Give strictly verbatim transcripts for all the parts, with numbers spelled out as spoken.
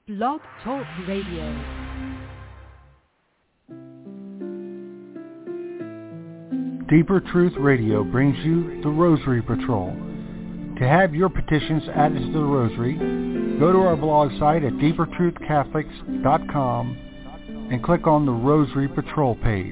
Blog Talk Radio. Deeper Truth Radio brings you the Rosary Patrol. To have your petitions added to the Rosary, go to our blog site at deeper truth catholics dot com and click on the Rosary Patrol page.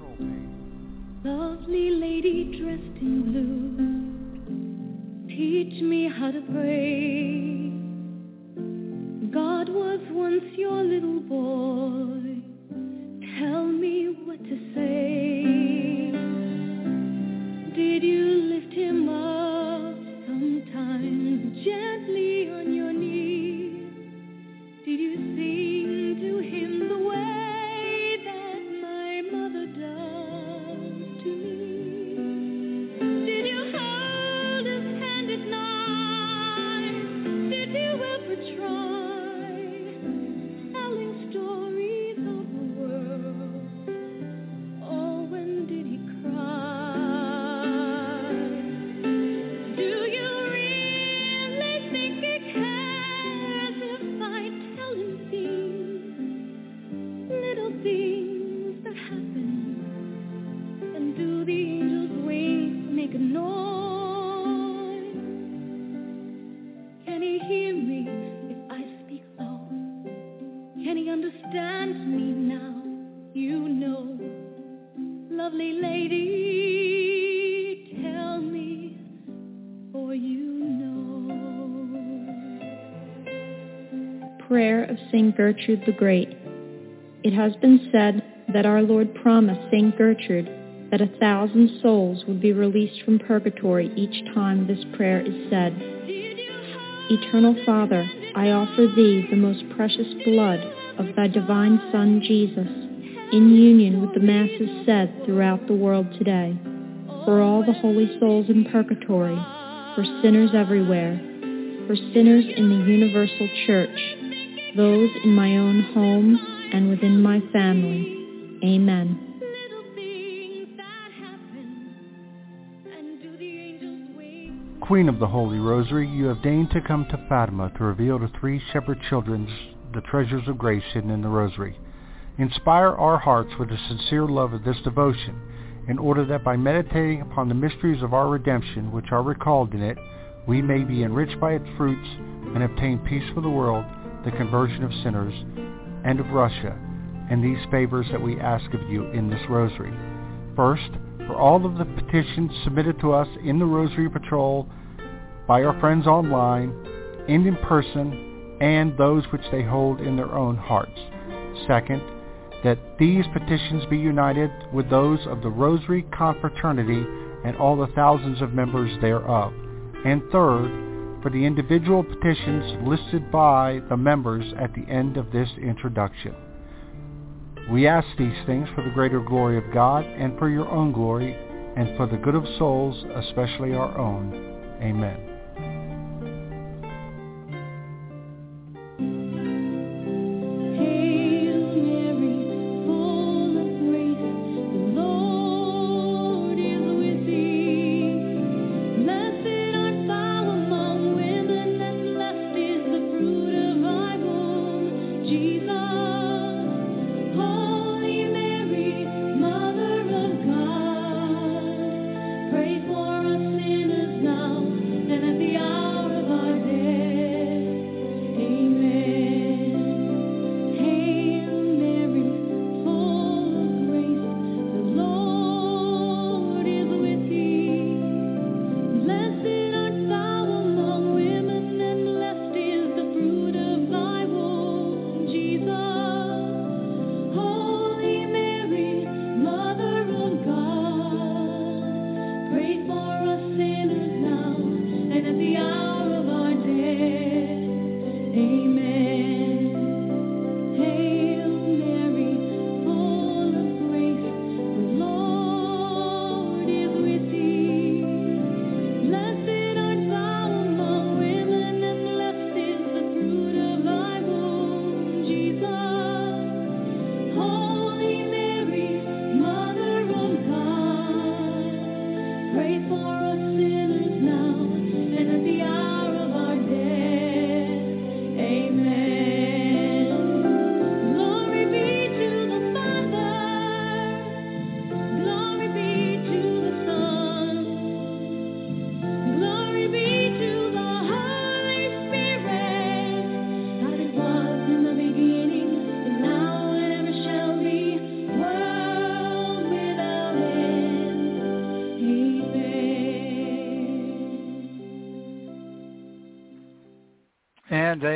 Lovely lady dressed in blue, teach me how to pray. God was once your little boy, tell me what to say. Did you lift him up sometimes gently on your knee? Did you sing to him the way that my mother does to me? Did you hold his hand at night? Did you ever try telling stories of the world? Or when did he cry? Do you really think he cares if I tell him things, little things that happen? And do the angels' wings make a noise? Can he hear me if I speak low? Can he understand me now? You know, lovely lady, tell me, for you know. Prayer of Saint Gertrude the Great. It has been said that our Lord promised Saint Gertrude that a thousand souls would be released from purgatory each time this prayer is said. Eternal Father, I offer thee the most precious blood of thy divine Son Jesus, in union with the masses said throughout the world today, for all the holy souls in purgatory, for sinners everywhere, for sinners in the universal church, those in my own home and within my family. Amen. Little things that happen, and do the angels wait? Queen of the Holy Rosary, you have deigned to come to Fatima to reveal to three shepherd children the treasures of grace hidden in the Rosary. Inspire our hearts with a sincere love of this devotion, in order that by meditating upon the mysteries of our redemption which are recalled in it, we may be enriched by its fruits and obtain peace for the world, the conversion of sinners, and of Russia, and these favors that we ask of you in this Rosary. First, for all of the petitions submitted to us in the Rosary Patrol by our friends online and in person, and those which they hold in their own hearts. Second, that these petitions be united with those of the Rosary Confraternity and all the thousands of members thereof. And third, for the individual petitions listed by the members at the end of this introduction. We ask these things for the greater glory of God and for your own glory and for the good of souls, especially our own. Amen. Pray for us sinners now and at the hour of our Jesus.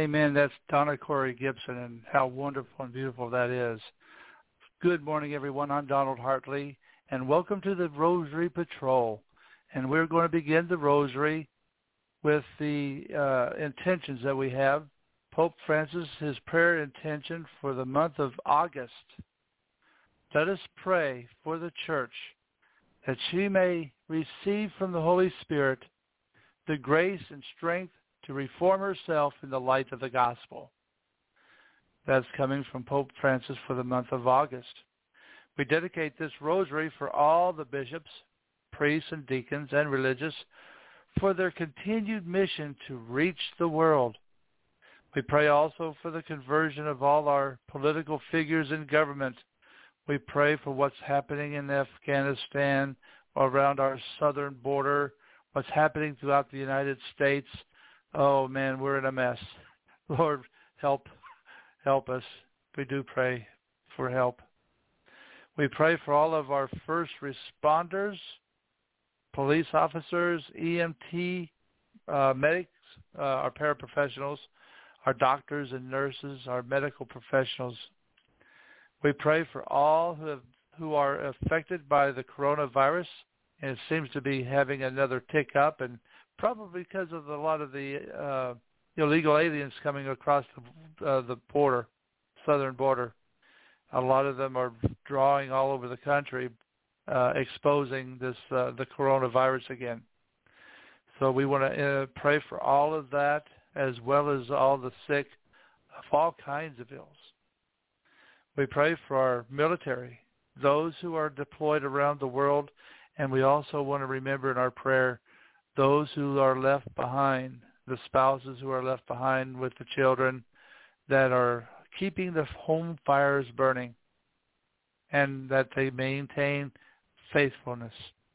Amen. That's Donna Corey Gibson, and how wonderful and beautiful that is. Good morning, everyone. I'm Donald Hartley, and welcome to the Rosary Patrol. And we're going to begin the Rosary with the uh, intentions that we have. Pope Francis, his prayer intention for the month of August. Let us pray for the Church that she may receive from the Holy Spirit the grace and strength to reform herself in the light of the gospel. That's coming from Pope Francis for the month of August. We dedicate this rosary for all the bishops, priests, and deacons, and religious for their continued mission to reach the world. We pray also for the conversion of all our political figures in government. We pray for what's happening in Afghanistan, around our southern border, what's happening throughout the United States. Oh, man, we're in a mess. Lord, help, help us. We do pray for help. We pray for all of our first responders, police officers, E M T, uh, medics, uh, our paraprofessionals, our doctors and nurses, our medical professionals. We pray for all who have, who are affected by the coronavirus, and it seems to be having another tick up, and probably because of a lot of the uh, illegal aliens coming across the, uh, the border, southern border. A lot of them are drawing all over the country, uh, exposing this uh, the coronavirus again. So we want to uh, pray for all of that, as well as all the sick of all kinds of ills. We pray for our military, those who are deployed around the world, and we also want to remember in our prayer those who are left behind, the spouses who are left behind with the children that are keeping the home fires burning, and that they maintain faithfulness.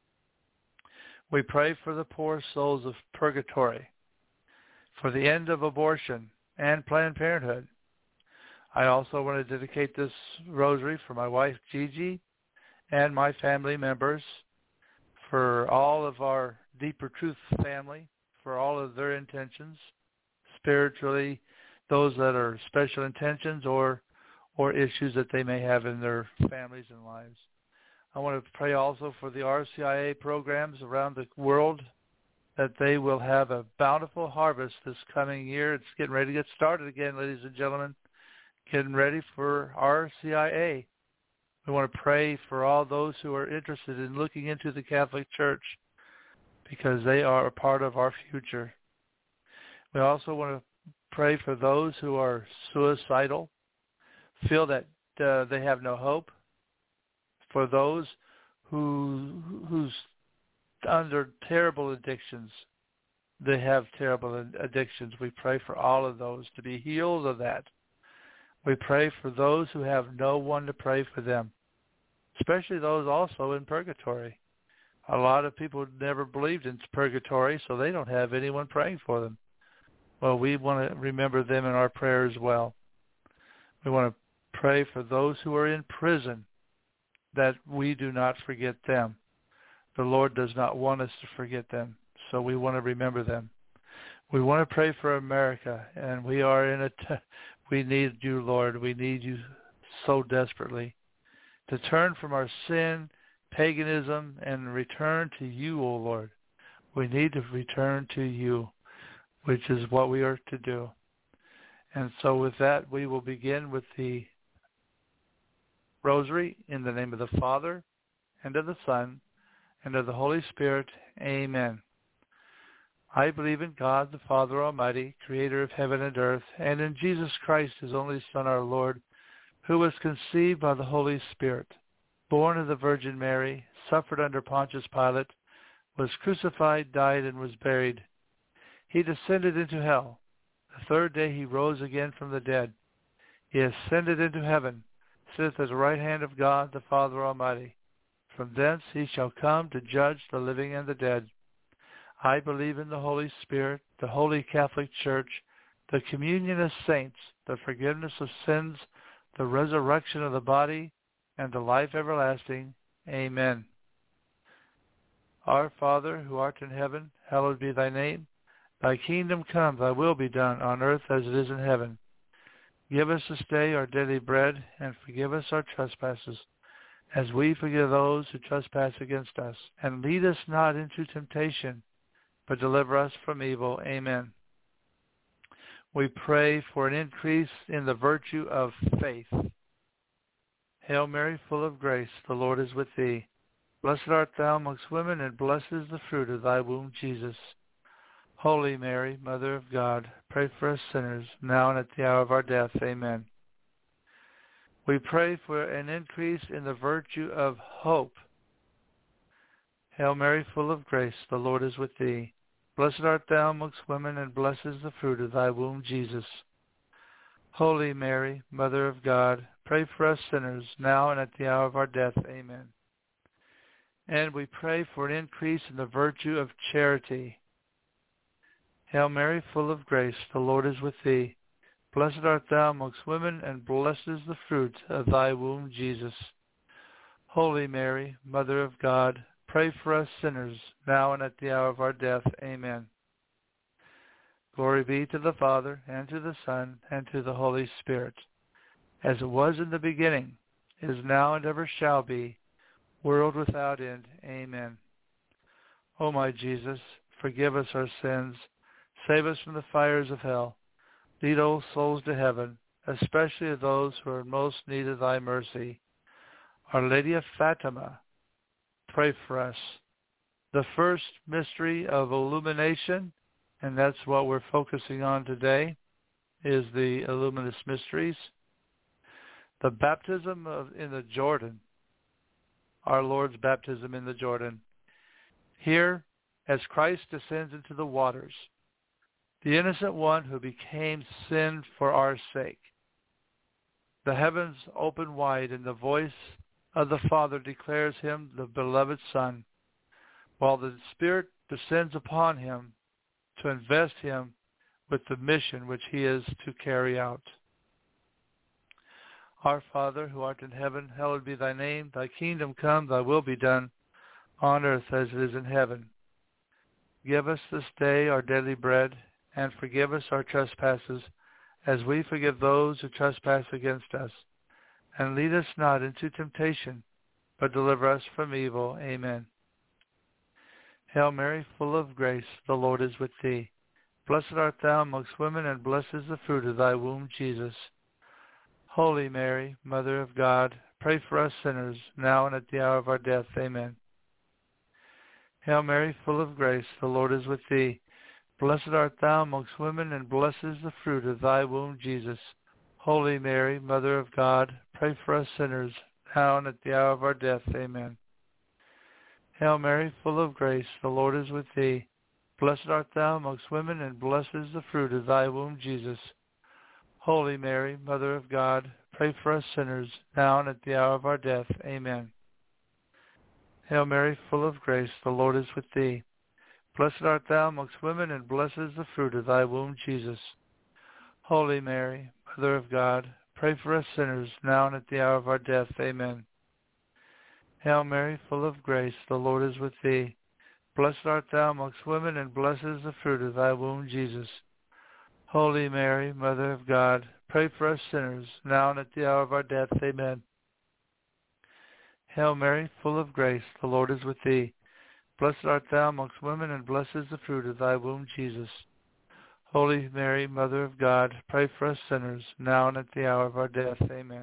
We pray for the poor souls of purgatory, for the end of abortion and Planned Parenthood. I also want to dedicate this rosary for my wife, Gigi, and my family members, for all of our Deeper Truth family, for all of their intentions, spiritually, those that are special intentions or or issues that they may have in their families and lives. I want to pray also for the R C I A programs around the world, that they will have a bountiful harvest this coming year. It's getting ready to get started again, ladies and gentlemen, getting ready for R C I A. We want to pray for all those who are interested in looking into the Catholic Church, because they are a part of our future. We also want to pray for those who are suicidal, feel that uh, they have no hope, for those who who's under terrible addictions. They have terrible addictions. We pray for all of those to be healed of that. We pray for those who have no one to pray for them, especially those also in purgatory. A lot of people never believed in purgatory, so they don't have anyone praying for them. Well, we want to remember them in our prayer as well. We want to pray for those who are in prison, that we do not forget them. The Lord does not want us to forget them, so we want to remember them. We want to pray for America, and we are in a t- we need you, Lord. We need you so desperately to turn from our sin, paganism, and return to you, O Lord. We need to return to you, which is what we are to do. And so with that, we will begin with the rosary in the name of the Father, and of the Son, and of the Holy Spirit. Amen. I believe in God, the Father Almighty, creator of heaven and earth, and in Jesus Christ, his only Son, our Lord, who was conceived by the Holy Spirit, born of the Virgin Mary, suffered under Pontius Pilate, was crucified, died, and was buried. He descended into hell. The third day he rose again from the dead. He ascended into heaven, sitteth at the right hand of God, the Father Almighty. From thence he shall come to judge the living and the dead. I believe in the Holy Spirit, the Holy Catholic Church, the communion of saints, the forgiveness of sins, the resurrection of the body, and the life everlasting. Amen. Our Father, who art in heaven, hallowed be thy name. Thy kingdom come, thy will be done, on earth as it is in heaven. Give us this day our daily bread, and forgive us our trespasses, as we forgive those who trespass against us. And lead us not into temptation, but deliver us from evil. Amen. We pray for an increase in the virtue of faith. Hail Mary, full of grace, the Lord is with thee. Blessed art thou amongst women, and blessed is the fruit of thy womb, Jesus. Holy Mary, Mother of God, pray for us sinners, now and at the hour of our death. Amen. We pray for an increase in the virtue of hope. Hail Mary, full of grace, the Lord is with thee. Blessed art thou amongst women, and blessed is the fruit of thy womb, Jesus. Holy Mary, Mother of God, pray for us sinners, now and at the hour of our death. Amen. And we pray for an increase in the virtue of charity. Hail Mary, full of grace, the Lord is with thee. Blessed art thou amongst women, and blessed is the fruit of thy womb, Jesus. Holy Mary, Mother of God, pray for us sinners, now and at the hour of our death. Amen. Glory be to the Father, and to the Son, and to the Holy Spirit, as it was in the beginning, is now, and ever shall be, world without end. Amen. O my Jesus, forgive us our sins, save us from the fires of hell, lead all souls to heaven, especially those who are in most need of thy mercy. Our Lady of Fatima, pray for us. The first mystery of illumination, and that's what we're focusing on today, is the Illuminous Mysteries. The baptism of, in the Jordan, our Lord's baptism in the Jordan. Here, as Christ descends into the waters, the innocent one who became sin for our sake, the heavens open wide, and the voice of the Father declares him the beloved Son, while the Spirit descends upon him to invest him with the mission which he is to carry out. Our Father, who art in heaven, hallowed be thy name. Thy kingdom come, thy will be done, on earth as it is in heaven. Give us this day our daily bread, and forgive us our trespasses, as we forgive those who trespass against us. And lead us not into temptation, but deliver us from evil. Amen. Hail Mary, full of grace, the Lord is with thee. Blessed art thou amongst women, and blessed is the fruit of thy womb, Jesus. Holy Mary, Mother of God, pray for us sinners, now and at the hour of our death. Amen. Hail Mary, full of grace, the Lord is with thee. Blessed art thou amongst women, and blessed is the fruit of thy womb, Jesus. Holy Mary, Mother of God, pray for us sinners, now and at the hour of our death. Amen. Hail Mary, full of grace, the Lord is with thee. Blessed art thou amongst women, and blessed is the fruit of thy womb, Jesus. Holy Mary, Mother of God, pray for us sinners, now and at the hour of our death. Amen. Hail Mary, full of grace, the Lord is with thee. Blessed art thou amongst women, and blessed is the fruit of thy womb, Jesus. Holy Mary, Mother of God, pray for us sinners, now and at the hour of our death. Amen. Hail Mary, full of grace, the Lord is with thee. Blessed art thou amongst women, and blessed is the fruit of thy womb, Jesus. Holy Mary, Mother of God, pray for us sinners, now and at the hour of our death. Amen. Hail Mary, full of grace, the Lord is with thee. Blessed art thou amongst women, and blessed is the fruit of thy womb, Jesus. Holy Mary, Mother of God, pray for us sinners, now and at the hour of our death. Amen.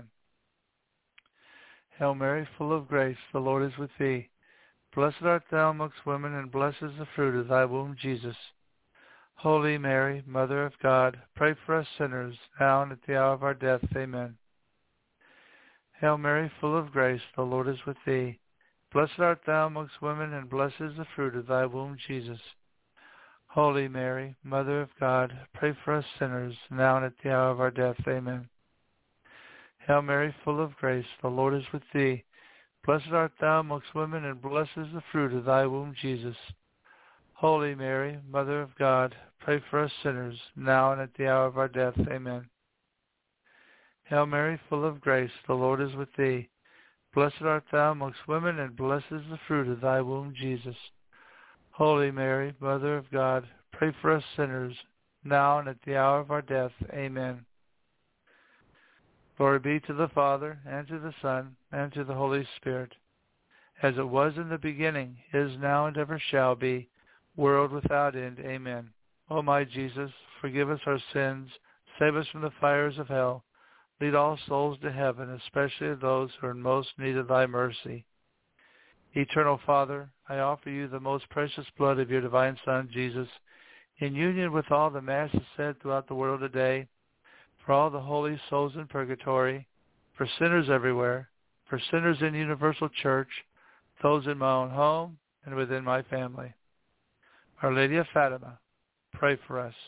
Hail Mary, full of grace, the Lord is with thee. Blessed art thou amongst women, and blessed is the fruit of thy womb, Jesus. Holy Mary, Mother of God, pray for us sinners, now and at the hour of our death. Amen. Hail Mary, full of grace, the Lord is with thee. Blessed art thou amongst women, and blessed is the fruit of thy womb, Jesus. Holy Mary, Mother of God, pray for us sinners, now and at the hour of our death. Amen. Hail Mary, full of grace, the Lord is with thee. Blessed art thou amongst women, and blessed is the fruit of thy womb, Jesus. Holy Mary, Mother of God, pray for us sinners, now and at the hour of our death. Amen. Hail Mary, full of grace, the Lord is with thee. Blessed art thou amongst women, and blessed is the fruit of thy womb, Jesus. Holy Mary, Mother of God, pray for us sinners, now and at the hour of our death. Amen. Glory be to the Father, and to the Son, and to the Holy Spirit, as it was in the beginning, is now, and ever shall be, world without end. Amen. O my Jesus, forgive us our sins, save us from the fires of hell, lead all souls to heaven, especially those who are in most need of thy mercy. Eternal Father, I offer you the most precious blood of your divine Son, Jesus, in union with all the masses said throughout the world today, for all the holy souls in purgatory, for sinners everywhere, for sinners in universal church, those in my own home and within my family. Our Lady of Fatima, pray for us.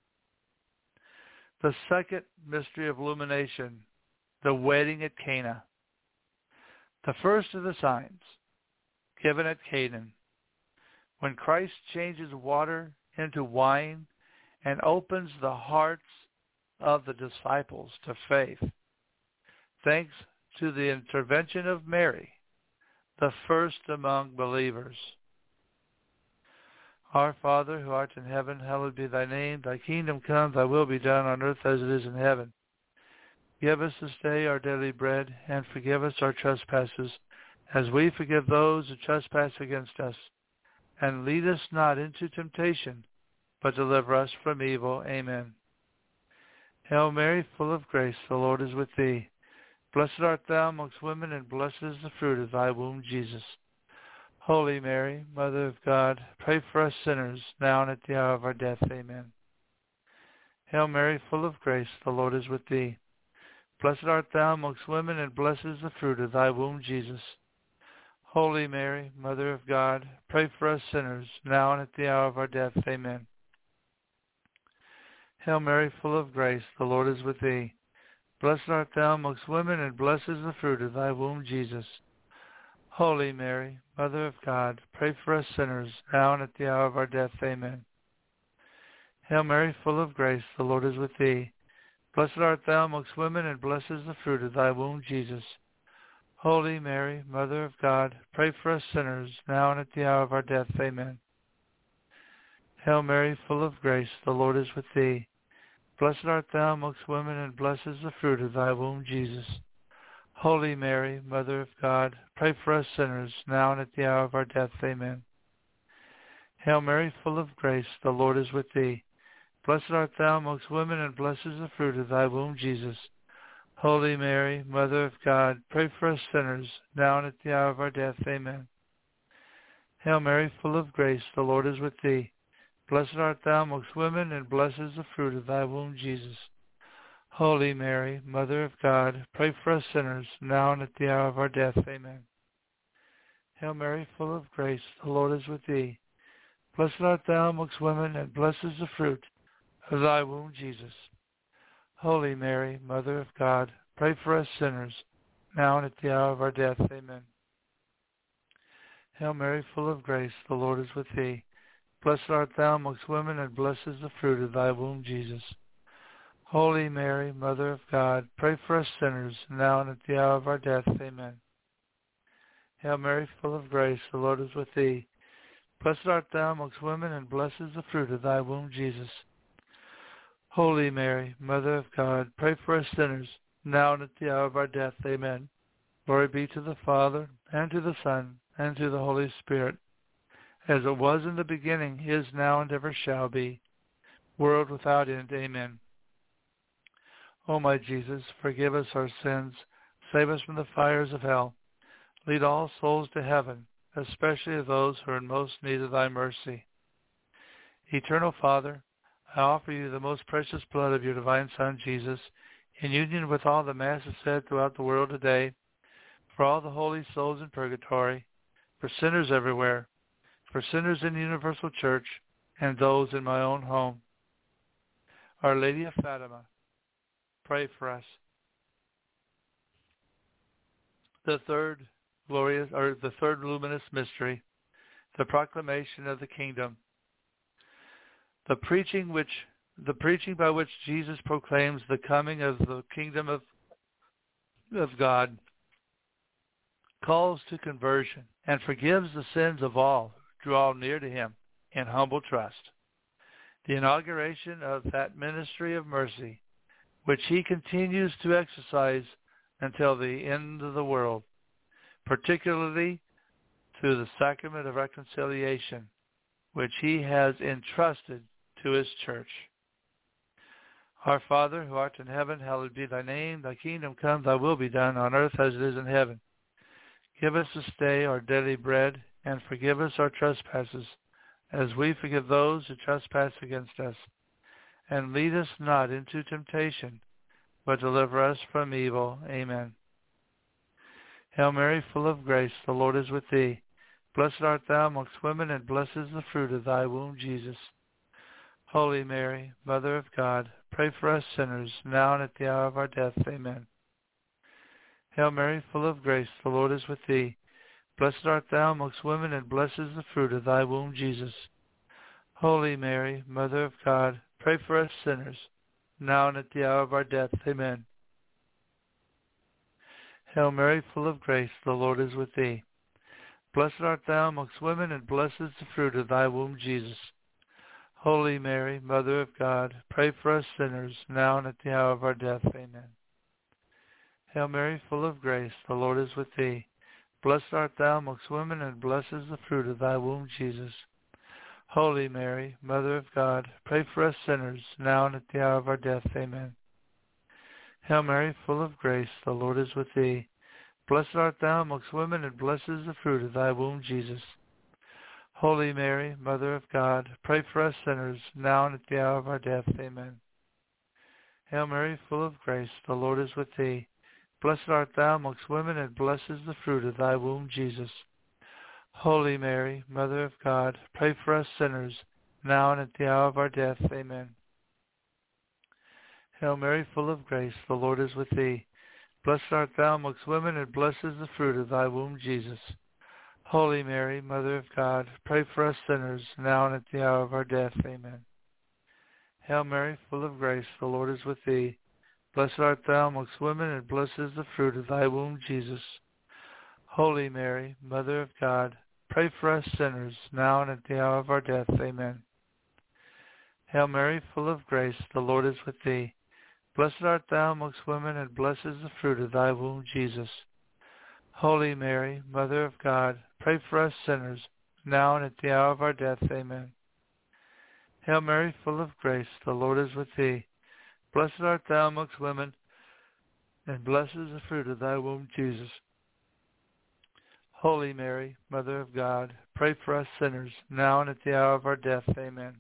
The second mystery of illumination, the wedding at Cana. The first of the signs given at Canaan, when Christ changes water into wine and opens the hearts of the disciples to faith, thanks to the intervention of Mary, the first among believers. Our Father, who art in heaven, hallowed be thy name. Thy kingdom come, thy will be done on earth as it is in heaven. Give us this day our daily bread, and forgive us our trespasses, as we forgive those who trespass against us. And lead us not into temptation, but deliver us from evil. Amen. Hail Mary, full of grace, the Lord is with thee. Blessed art thou amongst women, and blessed is the fruit of thy womb, Jesus. Holy Mary, Mother of God, pray for us sinners, now and at the hour of our death. Amen. Hail Mary, full of grace, the Lord is with thee. Blessed art thou amongst women, and blessed is the fruit of thy womb, Jesus. Holy Mary, Mother of God, pray for us sinners, now and at the hour of our death. Amen. Hail Mary, full of grace, the Lord is with thee. Blessed art thou amongst women, and blessed is the fruit of thy womb, Jesus. Holy Mary, Mother of God, pray for us sinners, now and at the hour of our death. Amen. Hail Mary, full of grace, the Lord is with thee. Blessed art thou amongst women, and blessed is the fruit of thy womb, Jesus. Holy Mary, Mother of God, pray for us sinners, now and at the hour of our death. Amen. Hail Mary, full of grace, the Lord is with thee. Blessed art thou amongst women, and blessed is the fruit of thy womb, Jesus. Holy Mary, Mother of God, pray for us sinners, now and at the hour of our death. Amen. Hail Mary, full of grace, the Lord is with thee. Blessed art thou amongst women, and blessed is the fruit of thy womb, Jesus. Holy Mary, Mother of God, pray for us sinners, now and at the hour of our death. Amen. Hail Mary, full of grace, the Lord is with thee. Blessed art thou amongst women, and blessed is the fruit of thy womb, Jesus. Holy Mary, Mother of God, pray for us sinners, now and at the hour of our death. Amen. Hail Mary, full of grace, the Lord is with thee. Blessed art thou amongst women, and blessed is the fruit of thy womb, Jesus. Holy Mary, Mother of God, pray for us sinners, now and at the hour of our death. Amen. Hail Mary, full of grace, the Lord is with thee. Blessed art thou amongst women, and blessed is the fruit of thy womb, Jesus. Holy Mary, Mother of God, pray for us sinners, now and at the hour of our death. Amen. Hail Mary, full of grace, the Lord is with thee. Blessed art thou amongst women, and blessed is the fruit of thy womb, Jesus. Holy Mary, Mother of God, pray for us sinners, now and at the hour of our death. Amen. Glory be to the Father, and to the Son, and to the Holy Spirit, as it was in the beginning, is now, and ever shall be, world without end. Amen. O my Jesus, forgive us our sins, save us from the fires of hell, lead all souls to heaven, especially those who are in most need of thy mercy. Eternal Father, I offer you the most precious blood of your divine Son, Jesus, in union with all the masses said throughout the world today, for all the holy souls in purgatory, for sinners everywhere, for sinners in the universal church, and those in my own home. Our Lady of Fatima, pray for us. The third glorious, or the third luminous mystery, the proclamation of the kingdom. The preaching which, the preaching by which Jesus proclaims the coming of the kingdom of, of God, calls to conversion and forgives the sins of all who draw near to him in humble trust. the inauguration of that ministry of mercy, which he continues to exercise until the end of the world, particularly through the sacrament of reconciliation, which he has entrusted to his church. Our Father, who art in heaven, hallowed be thy name. Thy kingdom come, thy will be done on earth as it is in heaven. Give us this day our daily bread, and forgive us our trespasses, as we forgive those who trespass against us. And lead us not into temptation, but deliver us from evil. Amen. Hail Mary, full of grace, the Lord is with thee. Blessed art thou amongst women, and blessed is the fruit of thy womb, Jesus. Holy Mary, Mother of God, pray for us sinners, now and at the hour of our death. Amen. Hail Mary, full of grace, the Lord is with thee. Blessed art thou amongst women, and blessed is the fruit of thy womb, Jesus. Holy Mary, Mother of God, pray for us sinners, now and at the hour of our death. Amen. Hail Mary, full of grace, the Lord is with thee. Blessed art thou amongst women, and blessed is the fruit of thy womb, Jesus. Holy Mary, Mother of God, pray for us sinners, now and at the hour of our death. Amen. Hail Mary, full of grace, the Lord is with thee. Blessed art thou amongst women, and blessed is the fruit of thy womb, Jesus. Holy Mary, Mother of God, pray for us sinners, now and at the hour of our death. Amen. Hail Mary, full of grace, the Lord is with thee. Blessed art thou amongst women, and blessed is the fruit of thy womb, Jesus. Holy Mary, Mother of God, pray for us sinners, now and at the hour of our death. Amen. Hail Mary, full of grace, the Lord is with thee. Blessed art thou amongst women, and blessed is the fruit of thy womb, Jesus. Holy Mary, Mother of God, pray for us sinners, now and at the hour of our death. Amen. Hail Mary, full of grace, the Lord is with thee. Blessed art thou amongst women, and blessed is the fruit of thy womb, Jesus. Holy Mary, Mother of God, pray for us sinners, now and at the hour of our death. Amen. Hail Mary, full of grace, the Lord is with thee. Blessed art thou amongst women, and blessed is the fruit of thy womb, Jesus. Holy Mary, Mother of God, pray for us sinners, now and at the hour of our death. Amen. Hail Mary, full of grace, the Lord is with thee. Blessed art thou amongst women, and blessed is the fruit of thy womb, Jesus. Holy Mary, Mother of God, pray for us sinners, now and at the hour of our death. Amen. Hail Mary, full of grace, the Lord is with thee. Blessed art thou amongst women, and blessed is the fruit of thy womb, Jesus. Holy Mary, Mother of God, pray for us sinners, now and at the hour of our death. Amen.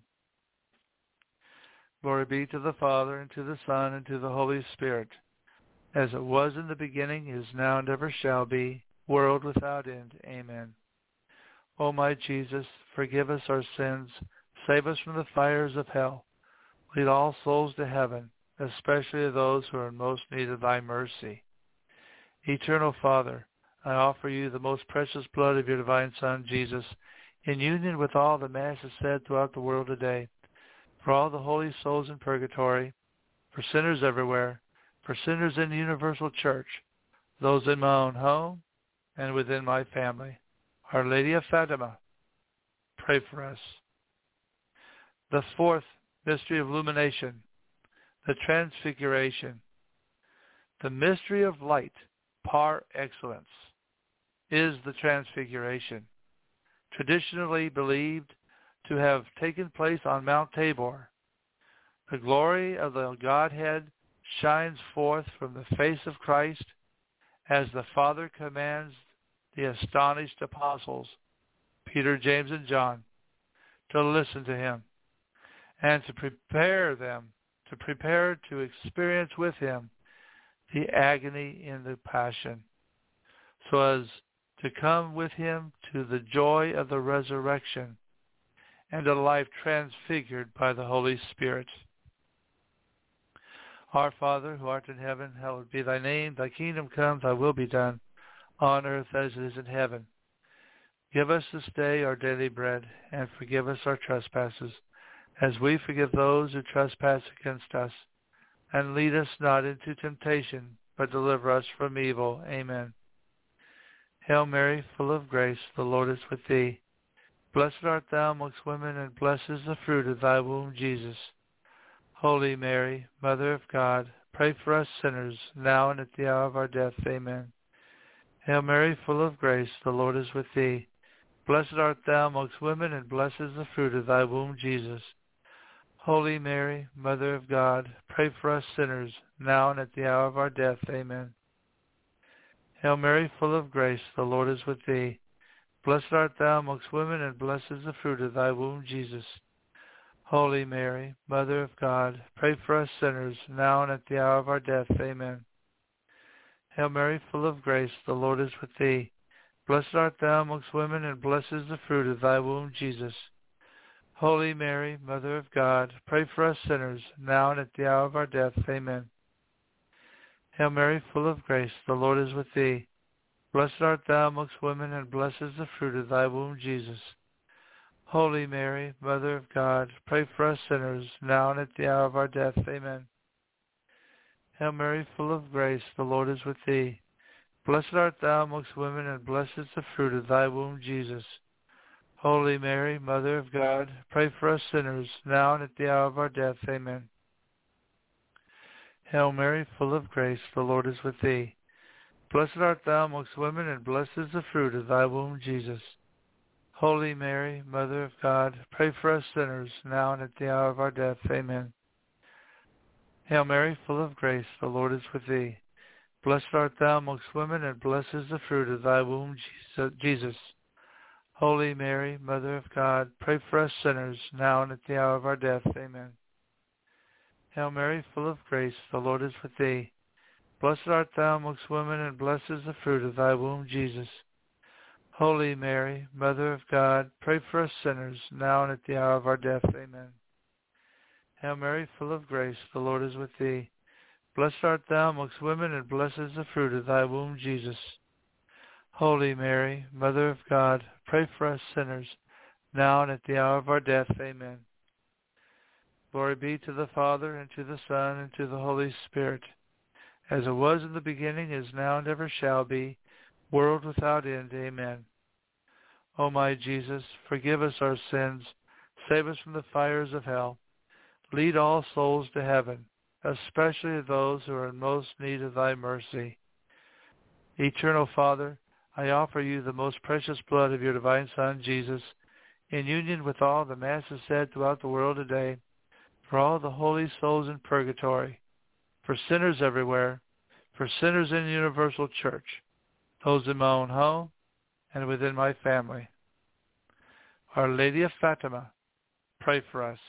Glory be to the Father, and to the Son, and to the Holy Spirit, as it was in the beginning, is now, and ever shall be, world without end. Amen. O my Jesus, forgive us our sins, save us from the fires of hell, lead all souls to heaven, especially those who are in most need of thy mercy. Eternal Father, I offer you the most precious blood of your divine Son, Jesus, in union with all the Masses said throughout the world today, for all the holy souls in purgatory, for sinners everywhere, for sinners in the universal church, those in my own home and within my family. Our Lady of Fatima, pray for us. The fourth mystery of illumination, the Transfiguration. The mystery of light, par excellence, is the Transfiguration, traditionally believed to have taken place on Mount Tabor. The glory of the Godhead shines forth from the face of Christ as the Father commands the astonished apostles, Peter, James, and John, to listen to him and to prepare them, to prepare to experience with him the agony in the passion, so as to come with him to the joy of the resurrection and a life transfigured by the Holy Spirit. Our Father, who art in heaven, hallowed be thy name. Thy kingdom come, thy will be done, on earth as it is in heaven. Give us this day our daily bread, and forgive us our trespasses, as we forgive those who trespass against us. And lead us not into temptation, but deliver us from evil. Amen. Hail Mary, full of grace, the Lord is with thee. Blessed art thou amongst women, and blessed is the fruit of thy womb, Jesus. Holy Mary, Mother of God, pray for us sinners, now and at the hour of our death. Amen. Hail Mary, full of grace, the Lord is with thee. Blessed art thou amongst women, and blessed is the fruit of thy womb, Jesus. Holy Mary, Mother of God, pray for us sinners, now and at the hour of our death. Amen. Hail Mary, full of grace, the Lord is with thee. Blessed art thou amongst women, and blessed is the fruit of thy womb, Jesus. Holy Mary, Mother of God, pray for us sinners, now and at the hour of our death. Amen. Hail Mary, full of grace, the Lord is with thee. Blessed art thou amongst women, and blessed is the fruit of thy womb, Jesus. Holy Mary, Mother of God, pray for us sinners, now and at the hour of our death. Amen. Hail Mary, full of grace, the Lord is with thee. Blessed art thou amongst women, and blessed is the fruit of thy womb, Jesus. Holy Mary, Mother of God, pray for us sinners, now and at the hour of our death. Amen. Hail Mary, full of grace, the Lord is with thee. Blessed art thou amongst women, and blessed is the fruit of thy womb, Jesus. Holy Mary, Mother of God, pray for us sinners, now and at the hour of our death. Amen. Hail Mary, full of grace, the Lord is with thee. Blessed art thou amongst women, and blessed is the fruit of thy womb, Jesus. Holy Mary, Mother of God, pray for us sinners, now and at the hour of our death. Amen. Hail Mary, full of grace, the Lord is with thee. Blessed art thou amongst women, and blessed is the fruit of thy womb, Jesus. Holy Mary, Mother of God, pray for us sinners, now and at the hour of our death. Amen. Hail Mary, full of grace, the Lord is with thee. Blessed art thou amongst women, and blessed is the fruit of thy womb, Jesus. Holy Mary, Mother of God, pray for us sinners, now and at the hour of our death. Amen. Hail Mary, full of grace, the Lord is with thee. Blessed art thou amongst women, and blessed is the fruit of thy womb, Jesus. Holy Mary, Mother of God, pray for us sinners, now and at the hour of our death. Amen. Glory be to the Father, and to the Son, and to the Holy Spirit, as it was in the beginning, is now, and ever shall be, world without end. Amen. O my Jesus, forgive us our sins, save us from the fires of hell, lead all souls to heaven, especially those who are in most need of thy mercy. Eternal Father, I offer you the most precious blood of your divine Son, Jesus, in union with all the Masses said throughout the world today, for all the holy souls in purgatory, for sinners everywhere, for sinners in the universal church, those in my own home and within my family. Our Lady of Fatima, pray for us.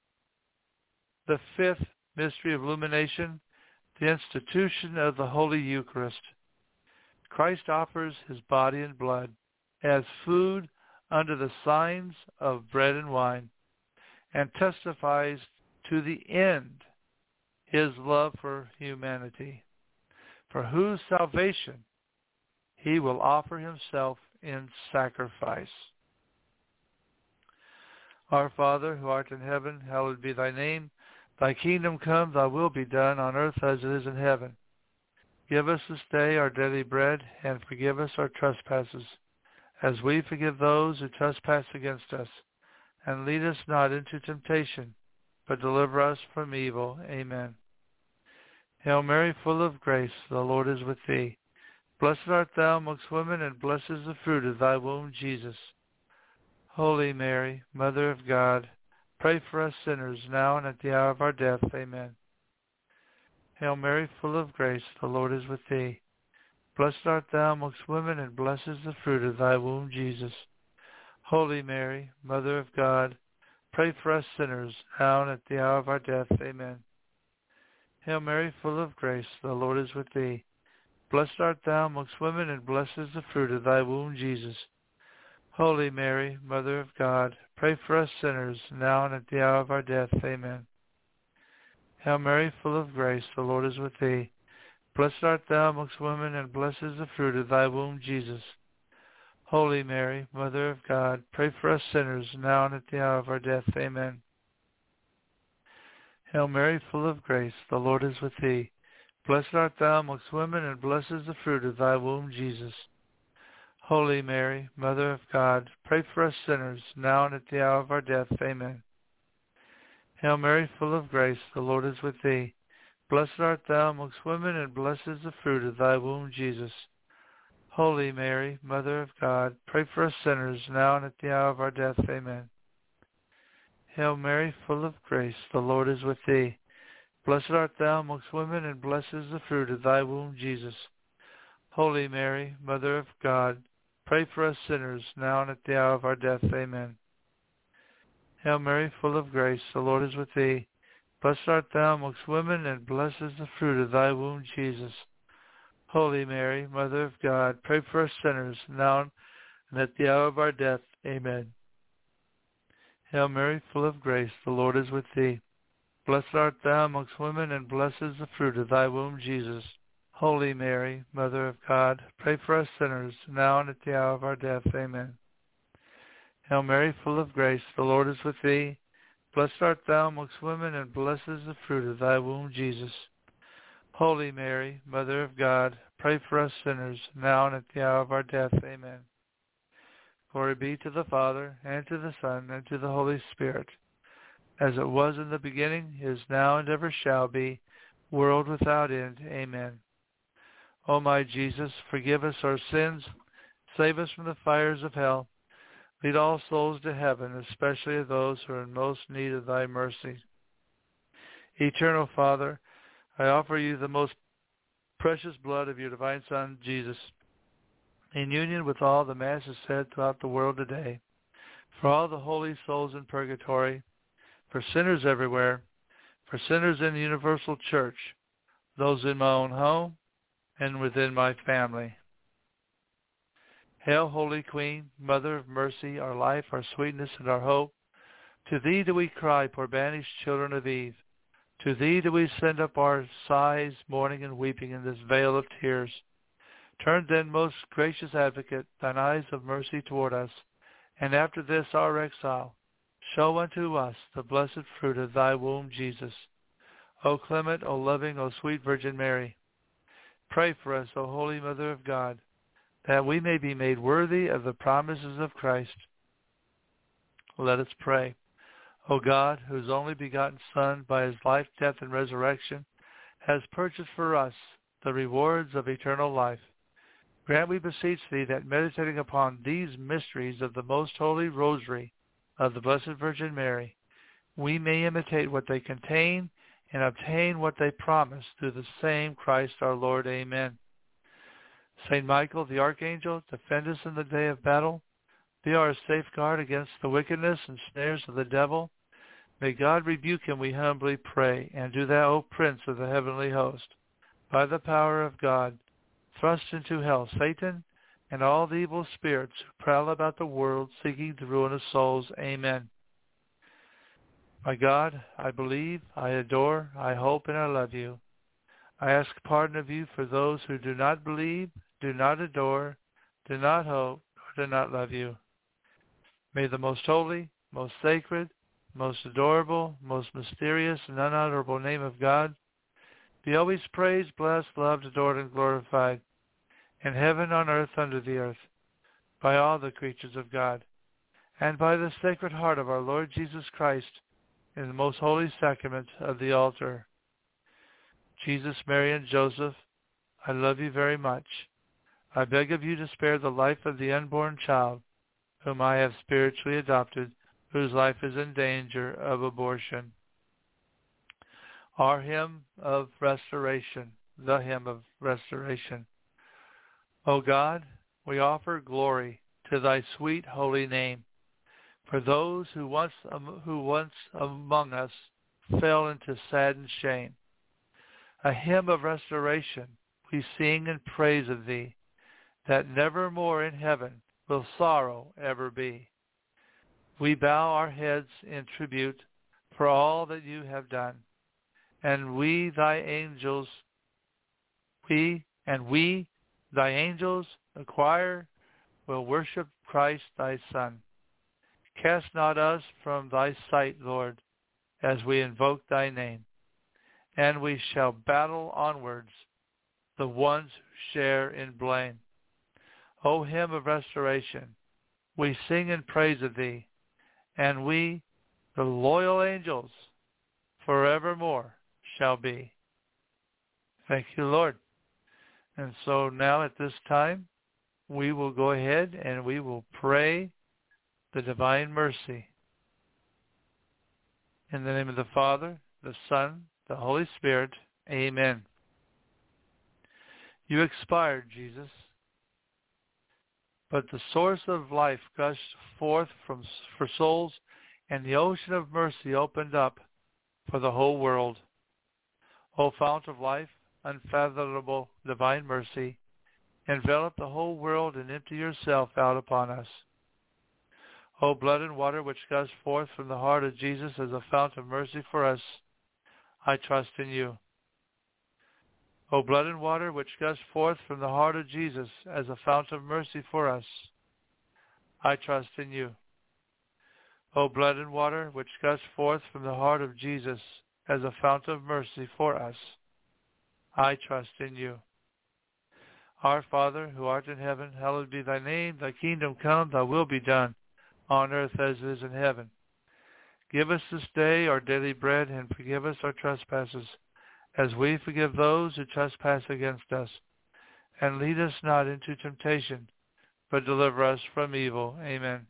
The fifth mystery of illumination, the institution of the Holy Eucharist. Christ offers his body and blood as food under the signs of bread and wine, and testifies to the end his love for humanity, for whose salvation he will offer himself in sacrifice. Our Father, who art in heaven, hallowed be thy name. Thy kingdom come, thy will be done on earth as it is in heaven. Give us this day our daily bread, and forgive us our trespasses, as we forgive those who trespass against us. And lead us not into temptation, but deliver us from evil. Amen. Hail Mary, full of grace, the Lord is with thee. Blessed art thou amongst women, and blessed is the fruit of thy womb, Jesus. Holy Mary, Mother of God, pray for us sinners, now and at the hour of our death. Amen. Hail Mary, full of grace, the Lord is with thee. Blessed art thou amongst women, and blessed is the fruit of thy womb, Jesus. Holy Mary, Mother of God, pray for us sinners, now and at the hour of our death. Amen. Hail Mary, full of grace, the Lord is with thee. Blessed art thou amongst women, and blessed is the fruit of thy womb, Jesus. Holy Mary, Mother of God, pray for us sinners, now and at the hour of our death. Amen. Hail Mary, full of grace, the Lord is with thee. Blessed art thou amongst women, and blessed is the fruit of thy womb, Jesus. Holy Mary, Mother of God, pray for us sinners, now and at the hour of our death. Amen. Hail Mary, full of grace, the Lord is with thee. Blessed art thou amongst women, and blessed is the fruit of thy womb, Jesus. Holy Mary, Mother of God, pray for us sinners, now and at the hour of our death. Amen. Hail Mary, full of grace, the Lord is with thee. Blessed art thou amongst women, and blessed is the fruit of thy womb, Jesus. Holy Mary, Mother of God, pray for us sinners, now and at the hour of our death. Amen. Hail Mary, full of grace, the Lord is with thee. Blessed art thou amongst women, and blessed is the fruit of thy womb, Jesus. Holy Mary, Mother of God, pray for us sinners, now and at the hour of our death. Amen. Hail Mary, full of grace, the Lord is with thee. Blessed art thou amongst women, and blessed is the fruit of thy womb, Jesus. Holy Mary, Mother of God, pray for us sinners, now and at the hour of our death. Amen. Hail Mary, full of grace, the Lord is with thee. Blessed art thou amongst women, and blessed is the fruit of thy womb, Jesus. Holy Mary, Mother of God, pray for us sinners, now and at the hour of our death. Amen. Hail Mary, full of grace, the Lord is with thee. Blessed art thou amongst women, and blessed is the fruit of thy womb, Jesus. Holy Mary, Mother of God, pray for us sinners, now and at the hour of our death. Amen. Glory be to the Father, and to the Son, and to the Holy Spirit, as it was in the beginning, is now, and ever shall be, world without end. Amen. O my Jesus, forgive us our sins, save us from the fires of hell, lead all souls to heaven, especially those who are in most need of thy mercy. Eternal Father, I offer you the most precious blood of your divine Son, Jesus, in union with all the Masses said throughout the world today, for all the holy souls in purgatory, for sinners everywhere, for sinners in the universal church, those in my own home, and within my family. Hail, Holy Queen, Mother of mercy, our life, our sweetness, and our hope. To thee do we cry, poor banished children of Eve. To thee do we send up our sighs, mourning and weeping in this vale of tears. Turn then, most gracious Advocate, thine eyes of mercy toward us, and after this our exile, show unto us the blessed fruit of thy womb, Jesus. O clement, O loving, O sweet Virgin Mary, pray for us, O Holy Mother of God, that we may be made worthy of the promises of Christ. Let us pray. O God, whose only begotten Son, by his life, death, and resurrection, has purchased for us the rewards of eternal life, grant, we beseech thee, that meditating upon these mysteries of the most holy rosary of the Blessed Virgin Mary, we may imitate what they contain and obtain what they promise, through the same Christ our Lord. Amen. Saint Michael, the Archangel, defend us in the day of battle. Be our safeguard against the wickedness and snares of the devil. May God rebuke him, we humbly pray. And do thou, O Prince of the heavenly host, by the power of God, thrust into hell Satan and all the evil spirits who prowl about the world seeking the ruin of souls. Amen. My God, I believe, I adore, I hope, and I love you. I ask pardon of you for those who do not believe, do not adore, do not hope, or do not love you. May the most holy, most sacred, most adorable, most mysterious, and unutterable name of God be always praised, blessed, loved, adored, and glorified, in heaven, on earth, under the earth, by all the creatures of God, and by the Sacred Heart of our Lord Jesus Christ, in the most holy sacrament of the altar. Jesus, Mary, and Joseph, I love you very much. I beg of you to spare the life of the unborn child, whom I have spiritually adopted, whose life is in danger of abortion. Our hymn of restoration, the hymn of restoration. O God, we offer glory to thy sweet holy name, for those who once who once among us fell into saddened shame. A hymn of restoration we sing in praise of thee, that never more in heaven will sorrow ever be. We bow our heads in tribute for all that you have done, and we thy angels, we and we thy angels, the choir, will worship Christ thy Son. Cast not us from thy sight, Lord, as we invoke thy name, and we shall battle onwards, the ones who share in blame. O hymn of restoration, we sing in praise of thee, and we, the loyal angels, forevermore shall be. Thank you, Lord. And so now at this time, we will go ahead and we will pray the divine mercy. In the name of the Father, the Son, the Holy Spirit, amen. You expired, Jesus, but the source of life gushed forth from, for souls, and the ocean of mercy opened up for the whole world. O fount of life, unfathomable divine mercy, envelop the whole world and empty yourself out upon us. O blood and water which gushed forth from the heart of Jesus as a fount of mercy for us, I trust in you. O blood and water which gushed forth from the heart of Jesus as a fount of mercy for us, I trust in you. O blood and water which gushed forth from the heart of Jesus as a fount of mercy for us, I trust in you. Our Father, who art in heaven, hallowed be thy name. Thy kingdom come, thy will be done, on earth as it is in heaven. Give us this day our daily bread, and forgive us our trespasses, as we forgive those who trespass against us. And lead us not into temptation, but deliver us from evil. Amen.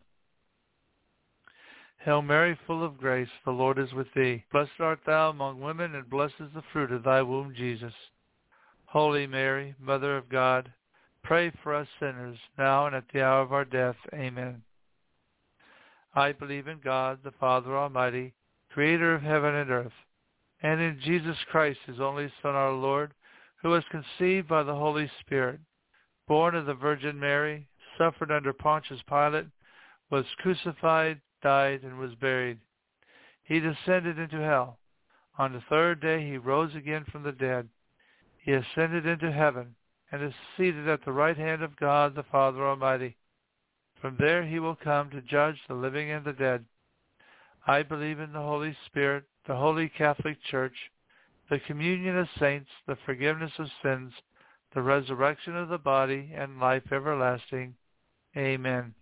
Hail Mary, full of grace, the Lord is with thee. Blessed art thou among women, and blessed is the fruit of thy womb, Jesus. Holy Mary, Mother of God, pray for us sinners, now and at the hour of our death. Amen. I believe in God, the Father Almighty, creator of heaven and earth, and in Jesus Christ, his only Son, our Lord, who was conceived by the Holy Spirit, born of the Virgin Mary, suffered under Pontius Pilate, was crucified, died, and was buried. He descended into hell. On the third day he rose again from the dead. He ascended into heaven and is seated at the right hand of God the Father Almighty. From there he will come to judge the living and the dead. I believe in the Holy Spirit, the Holy Catholic Church, the communion of saints, the forgiveness of sins, the resurrection of the body, and life everlasting. Amen.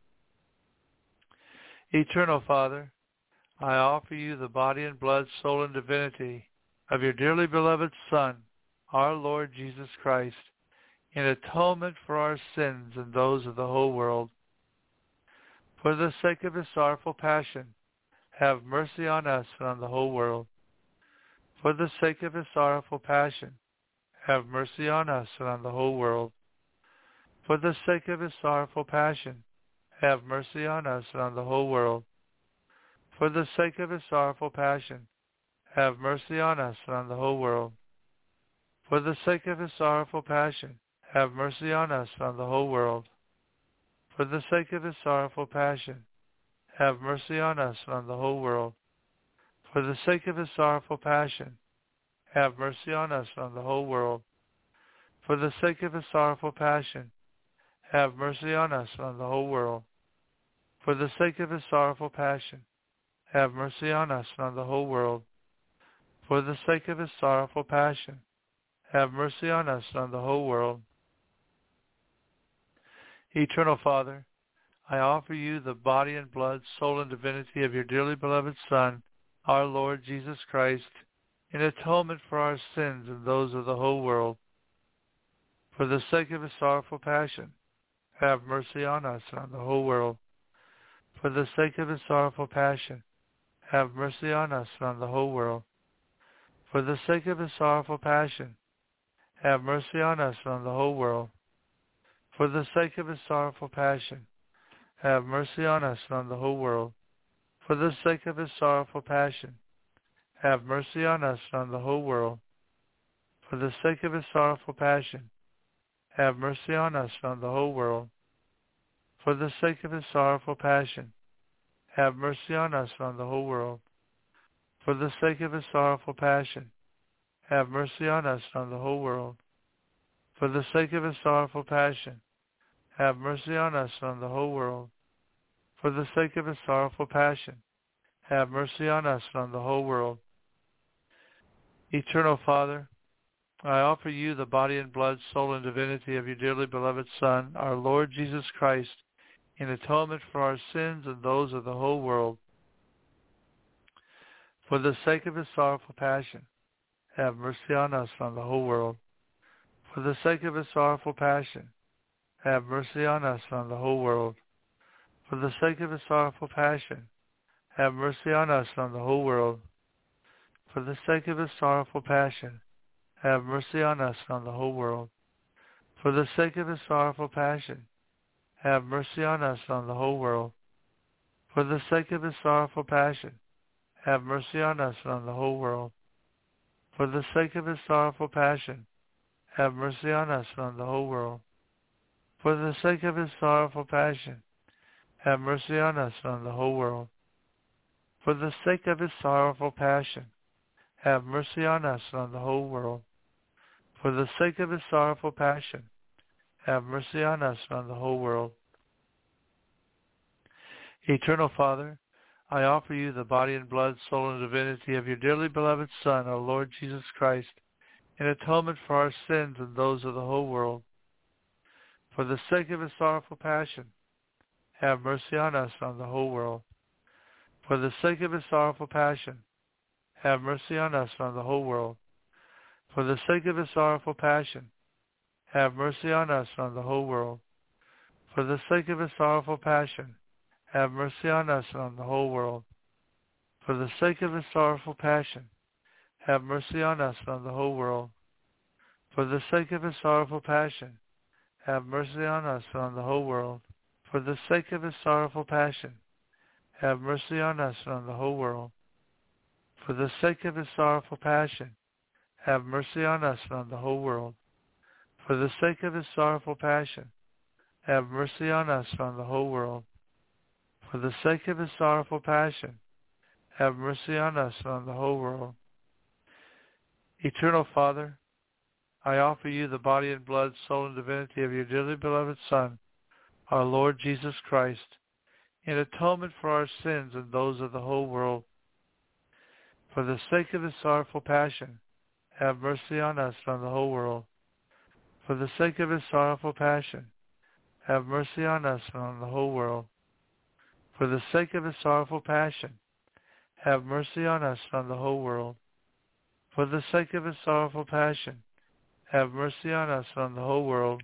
Eternal Father, I offer you the body and blood, soul, and divinity of your dearly beloved Son, our Lord Jesus Christ, in atonement for our sins and those of the whole world. For the sake of his sorrowful passion, have mercy on us and on the whole world. For the sake of his sorrowful passion, have mercy on us and on the whole world. For the sake of his sorrowful passion, have mercy on us and on the whole world. For the sake of his sorrowful passion, have mercy on us and on the whole world. For the sake of his sorrowful passion, have mercy on us and on the whole world. For the sake of his sorrowful passion, have mercy on us and on the whole world. For the sake of his sorrowful passion, have mercy on us and on the whole world. For the sake of his sorrowful passion, have mercy on us and on the whole world. For the sake of his sorrowful passion, have mercy on us and on the whole world. For the sake of his sorrowful passion, have mercy on us and on the whole world. Eternal Father, I offer you the body and blood, soul, and divinity of your dearly beloved Son, our Lord Jesus Christ, in atonement for our sins and those of the whole world. For the sake of his sorrowful passion, have mercy on us and on the whole world. For the sake of his sorrowful passion, have mercy on us and on the whole world. For the sake of his sorrowful passion, have mercy on us and on the whole world. For the sake of his sorrowful passion, have mercy on us and on the whole world. For the sake of his sorrowful passion, have mercy on us and on the whole world. For the sake of his sorrowful passion, have mercy on us and on the whole world. For the sake of his sorrowful passion, have mercy on us and on the whole world. For the sake of his sorrowful passion, have mercy on us and on the whole world. For the sake of his sorrowful passion, have mercy on us and on the whole world. For the sake of his sorrowful passion, have mercy on us and on the whole world. Eternal Father, I offer you the body and blood, soul, and divinity of your dearly beloved Son, our Lord Jesus Christ, in atonement for our sins and those of the whole world. For the sake of his sorrowful passion, have mercy on us and on the whole world. For the sake of his sorrowful passion, have mercy on us and on the whole world. For the sake of his sorrowful passion, have mercy on us and on the whole world. For the sake of his sorrowful passion, have mercy on us and on the whole world. For the sake of his sorrowful passion, have mercy on us and on the whole world. For the sake of his sorrowful passion, have mercy on us and on the whole world. For the sake of his sorrowful passion, have mercy on us and on the whole world. For the sake of his sorrowful passion, have mercy on us and on the whole world. For the sake of his sorrowful passion, have mercy on us and on the whole world. For the sake of his sorrowful passion, have mercy on us and on the whole world. Eternal Father, I offer you the body and blood, soul, and divinity of your dearly beloved Son, our Lord Jesus Christ, in atonement for our sins and those of the whole world. For the sake of his sorrowful passion, have mercy on us and on the whole world. For the sake of his sorrowful passion, have mercy on us and on the whole world. For the sake of his sorrowful passion, have mercy on us and on the whole world. For the sake of his sorrowful passion, have mercy on us and on the whole world. For the sake of his sorrowful passion, have mercy on us and on the whole world. For the sake of his sorrowful passion, have mercy on us and on the whole world. For the sake of his sorrowful passion, have mercy on us and on the whole world. For the sake of his sorrowful passion, have mercy on us and on the whole world. For the sake of his sorrowful passion, have mercy on us and on the whole world. For the sake of his sorrowful passion, have mercy on us and on the whole world. Eternal Father, I offer you the body and blood, soul, and divinity of your dearly beloved Son, our Lord Jesus Christ, in atonement for our sins and those of the whole world. For the sake of his sorrowful passion, have mercy on us and on the whole world. For the sake of his sorrowful passion, have mercy on us and on the whole world. For the sake of his sorrowful passion, have mercy on us and on the whole world. For the sake of his sorrowful passion, have mercy on us and on the whole world.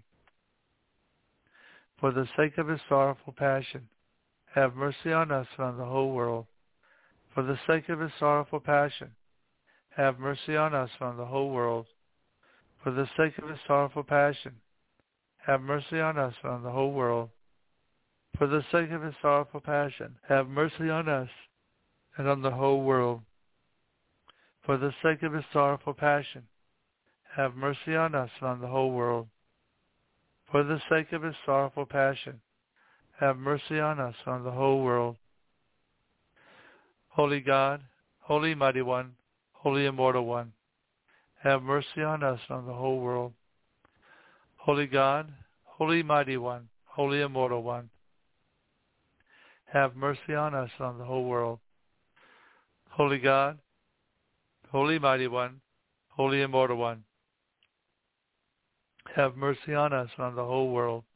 For the sake of his sorrowful passion, have mercy on us and on the whole world. For the sake of his sorrowful passion, have mercy on us and on the whole world. For the sake of his sorrowful passion, have mercy on us and on the whole world. For the sake of his sorrowful passion, have mercy on us and on the whole world. For the sake of his sorrowful passion, have mercy on us and on the whole world. For the sake of his sorrowful passion, have mercy on us and on the whole world. Holy God, Holy Mighty One, Holy Immortal One, have mercy on us and on the whole world. Holy God, Holy Mighty One, Holy Immortal One, have mercy on us and on the whole world. Holy God, Holy Mighty One, Holy Immortal One, have mercy on us and on the whole world.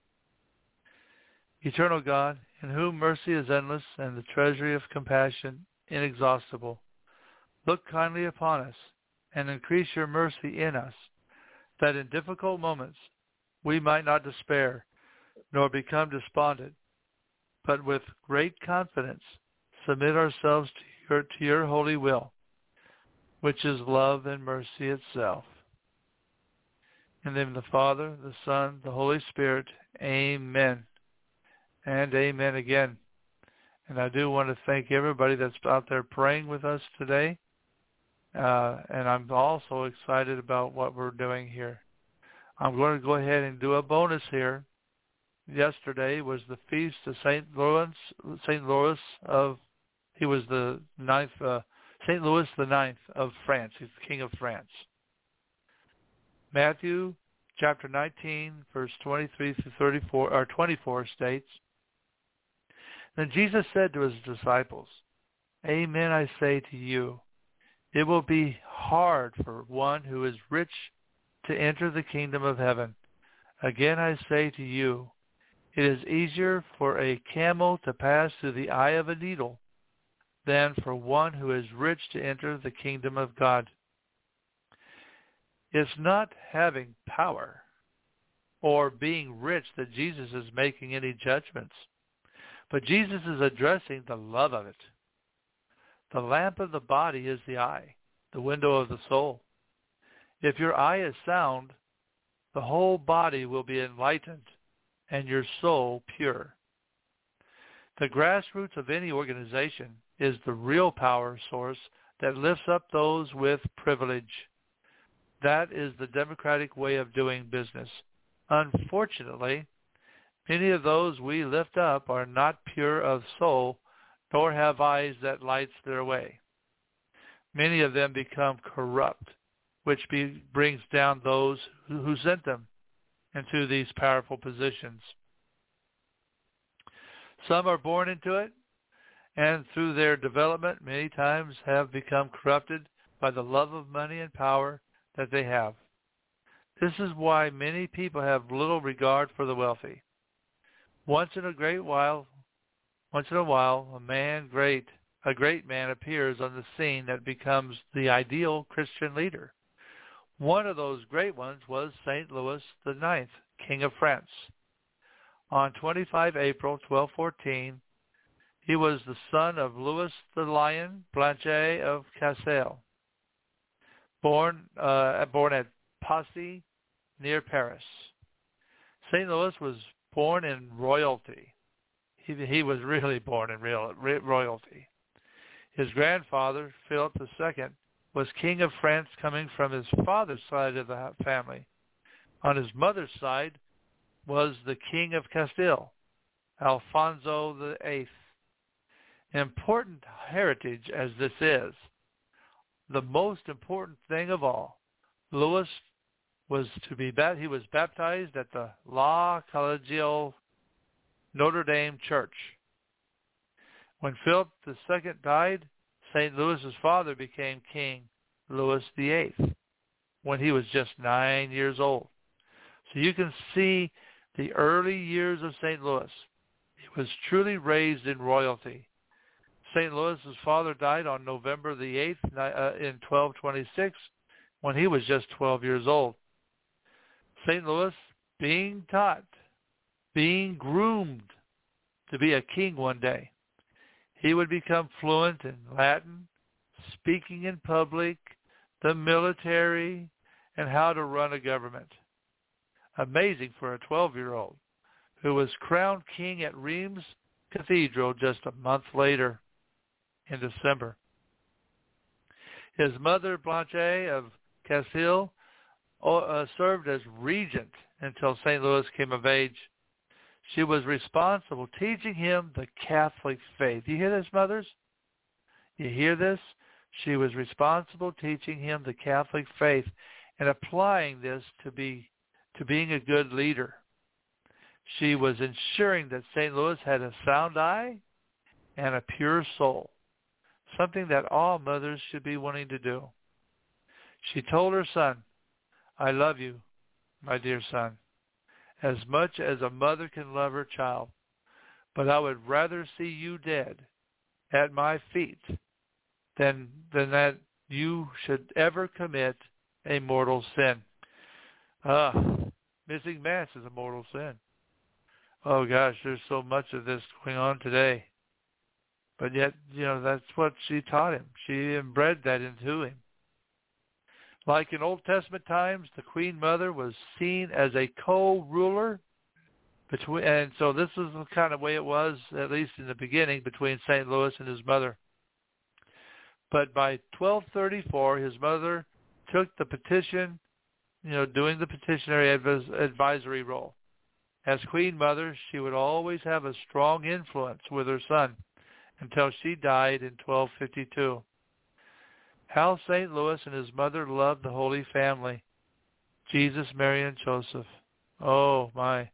Eternal God, in whom mercy is endless and the treasury of compassion inexhaustible, look kindly upon us and increase your mercy in us, that in difficult moments we might not despair nor become despondent, but with great confidence submit ourselves to your, to your holy will, which is love and mercy itself. In the name of the Father, the Son, the Holy Spirit, amen. And amen again. And I do want to thank everybody that's out there praying with us today. Uh, and I'm also excited about what we're doing here. I'm going to go ahead and do a bonus here. Yesterday was the feast of Saint Louis, Saint Louis of, he was the ninth, uh, Saint Louis the ninth of France. He's the King of France. Matthew chapter nineteen, verse twenty-three through thirty-four, or twenty-four states, Then Jesus said to his disciples, Amen, I say to you, It will be hard for one who is rich to enter the kingdom of heaven. Again I say to you, it is easier for a camel to pass through the eye of a needle than for one who is rich to enter the kingdom of God. It's not having power or being rich that Jesus is making any judgments, but Jesus is addressing the love of it. The lamp of the body is the eye, the window of the soul. If your eye is sound, the whole body will be enlightened and your soul pure. The grassroots of any organization is the real power source that lifts up those with privilege. That is the democratic way of doing business. Unfortunately, many of those we lift up are not pure of soul, nor have eyes that lights their way. Many of them become corrupt, which be, brings down those who, who sent them into these powerful positions. Some are born into it, and through their development many times have become corrupted by the love of money and power that they have. This is why many people have little regard for the wealthy. Once in a great while, once in a while, a man great, a great man appears on the scene that becomes the ideal Christian leader. One of those great ones was Saint Louis the Ninth, King of France. On the twenty-fifth of April, twelve fourteen, he was the son of Louis the Lion Blanchet of Castile, born uh, born at Passy, near Paris. Saint Louis was born in royalty. He, he was really born in real, royalty. His grandfather, Philip the Second, was King of France coming from his father's side of the family. On his mother's side was the King of Castile, Alfonso the Eighth. Important heritage as this is, the most important thing of all, Louis was to be he was baptized at the La Collegiale Notre Dame Church. When Philip the Second died, Saint Louis's father became King Louis the Eighth when he was just nine years old. So you can see the early years of Saint Louis. He was truly raised in royalty. Saint Louis's father died on November the eighth uh, in twelve twenty-six when he was just twelve years old. Saint Louis, being taught, being groomed to be a king one day, he would become fluent in Latin, speaking in public, the military, and how to run a government. Amazing for a twelve-year-old who was crowned king at Reims Cathedral just a month later in December. His mother, Blanche of Castile, uh, served as regent until Saint Louis came of age. She was responsible teaching him the Catholic faith. You hear this, mothers? You hear this? She was responsible teaching him the Catholic faith and applying this to be to being a good leader. She was ensuring that Saint Louis had a sound eye and a pure soul, something that all mothers should be wanting to do. She told her son, "I love you, my dear son, as much as a mother can love her child, but I would rather see you dead at my feet than, than that you should ever commit a mortal sin." Ah, missing Mass is a mortal sin. Oh gosh, there's so much of this going on today. But yet, you know, that's what she taught him. She inbred that into him. Like in Old Testament times, the Queen Mother was seen as a co-ruler between, and so this is the kind of way it was, at least in the beginning, between Saint Louis and his mother. But by twelve thirty-four, his mother took the petition, you know, doing the petitionary advis- advisory role. As Queen Mother, she would always have a strong influence with her son until she died in twelve fifty-two. How Saint Louis and his mother loved the Holy Family, Jesus, Mary, and Joseph. Oh, my.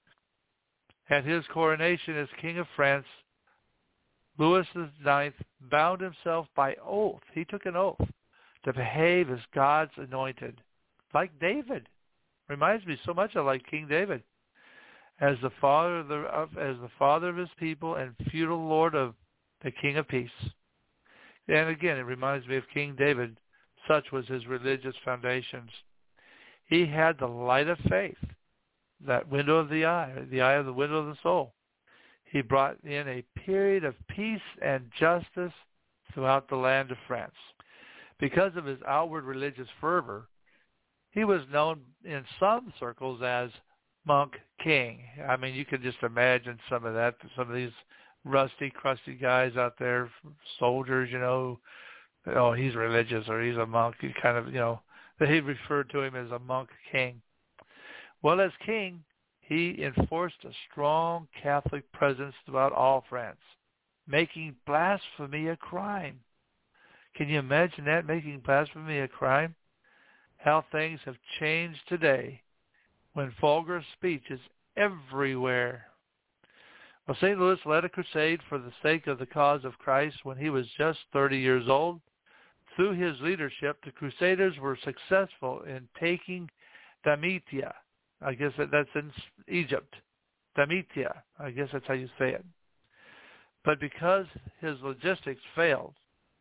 At his coronation as King of France, Louis the Ninth bound himself by oath. He took an oath to behave as God's anointed, like David. Reminds me so much of like King David, as the father of the of, as the father of his people and feudal lord of the King of Peace. And again, it reminds me of King David. Such was his religious foundations. He had the light of faith, that window of the eye, the eye of the window of the soul. He brought in a period of peace and justice throughout the land of France. Because of his outward religious fervor, he was known in some circles as Monk King. I mean, you can just imagine some of that, some of these rusty, crusty guys out there, soldiers, you know, oh, he's religious or he's a monk. You kind of, you know, they referred to him as a Monk King. Well, as king, he enforced a strong Catholic presence throughout all France, making blasphemy a crime. Can you imagine that, making blasphemy a crime? How things have changed today when vulgar speech is everywhere. Well, Saint Louis led a crusade for the sake of the cause of Christ when he was just thirty years old. Through his leadership, the Crusaders were successful in taking Damietta. I guess that, that's in Egypt. Damietta. I guess that's how you say it. But because his logistics failed,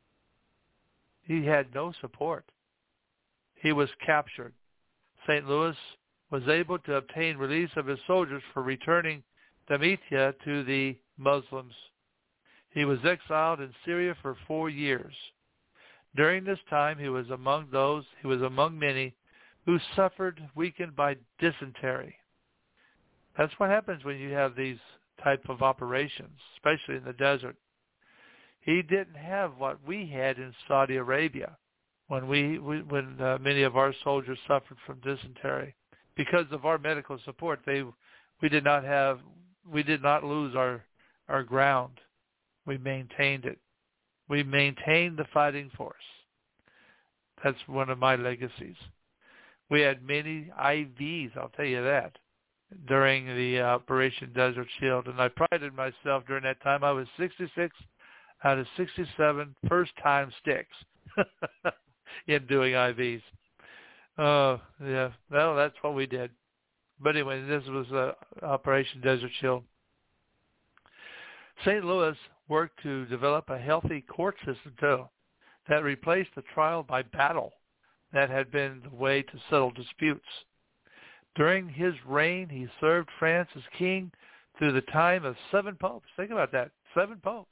he had no support. He was captured. Saint Louis was able to obtain release of his soldiers for returning Damietta to the Muslims. He was exiled in Syria for four years. During this time, he was among those, he was among many who suffered, weakened by dysentery. That's what happens when you have these type of operations, especially in the desert. He didn't have what we had in Saudi Arabia when we, we when uh, many of our soldiers suffered from dysentery. Because of our medical support, they we did not have we did not lose our our ground. We maintained it. We maintained the fighting force. That's one of my legacies. We had many I Vs, I'll tell you that, during the Operation Desert Shield. And I prided myself during that time. I was sixty-six out of sixty-seven first-time sticks in doing I Vs. Oh, uh, yeah. Well, that's what we did. But anyway, this was uh, Operation Desert Shield. Saint Louis worked to develop a healthy court system, too, that replaced the trial by battle that had been the way to settle disputes. During his reign, he served France as king through the time of seven popes. Think about that, seven popes.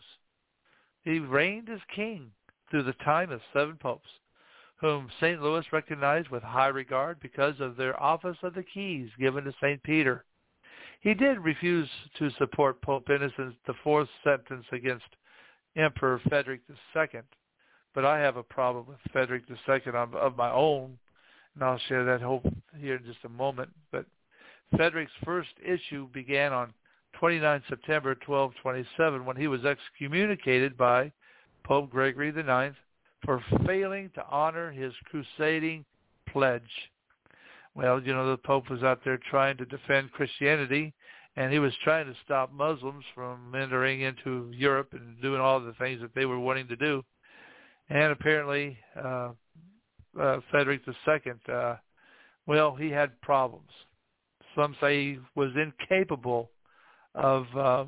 He reigned as king through the time of seven popes, whom Saint Louis recognized with high regard because of their office of the keys given to Saint Peter. He did refuse to support Pope Innocent the Fourth's sentence against Emperor Frederick the Second, but I have a problem with Frederick the Second of my own, and I'll share that hope here in just a moment. But Frederick's first issue began on the twenty-ninth of September, twelve twenty-seven, when he was excommunicated by Pope Gregory the Ninth for failing to honor his crusading pledge. Well, you know, the Pope was out there trying to defend Christianity, and he was trying to stop Muslims from entering into Europe and doing all the things that they were wanting to do. And apparently, uh, uh, Frederick the Second, uh, well, he had problems. Some say he was incapable of uh,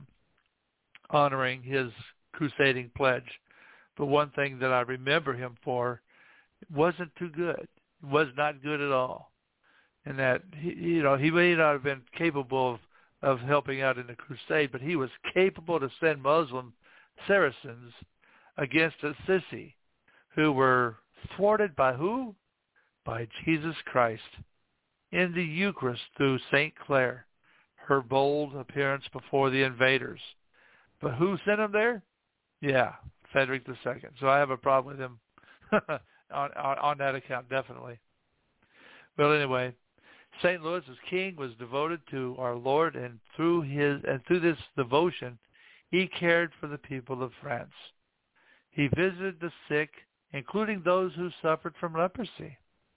honoring his crusading pledge. But one thing that I remember him for wasn't too good. It was not good at all. And that, he, you know, he may not have been capable of, of helping out in the crusade, but he was capable to send Muslim Saracens against Assisi, who were thwarted by who? By Jesus Christ in the Eucharist through Saint Clare, her bold appearance before the invaders. But who sent him there? Yeah, Frederick the Second. So I have a problem with him on, on, on that account, definitely. Well, anyway, Saint Louis as king was devoted to our Lord, and through his and through this devotion, he cared for the people of France. He visited the sick, including those who suffered from leprosy.